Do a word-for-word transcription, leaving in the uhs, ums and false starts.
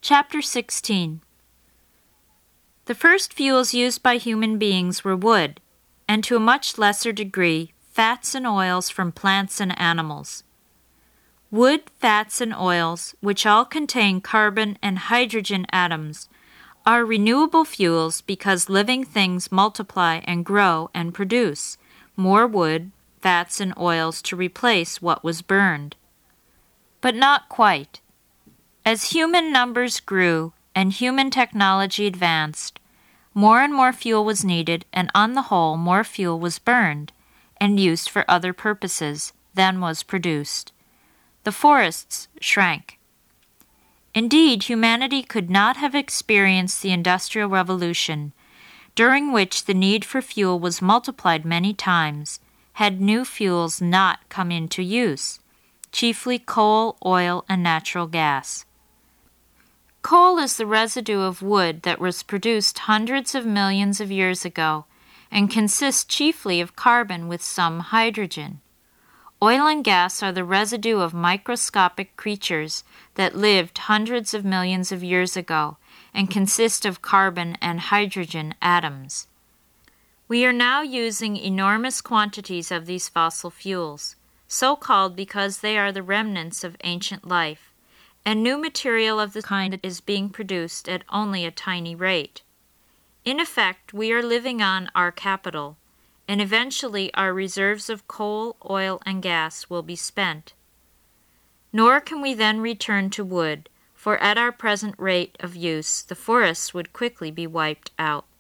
Chapter sixteen. The first fuels used by human beings were wood, and to a much lesser degree, fats and oils from plants and animals. Wood, fats, and oils, which all contain carbon and hydrogen atoms, are renewable fuels because living things multiply and grow and produce more wood, fats, and oils to replace what was burned. But not quite. As human numbers grew and human technology advanced, more and more fuel was needed, and on the whole, more fuel was burned and used for other purposes than was produced. The forests shrank. Indeed, humanity could not have experienced the Industrial Revolution, during which the need for fuel was multiplied many times, had new fuels not come into use, chiefly coal, oil, and natural gas. Coal is the residue of wood that was produced hundreds of millions of years ago and consists chiefly of carbon with some hydrogen. Oil and gas are the residue of microscopic creatures that lived hundreds of millions of years ago and consist of carbon and hydrogen atoms. We are now using enormous quantities of these fossil fuels, so called because they are the remnants of ancient life, and new material of the kind is being produced at only a tiny rate. In effect, we are living on our capital, and eventually our reserves of coal, oil, and gas will be spent. Nor can we then return to wood, for at our present rate of use, the forests would quickly be wiped out.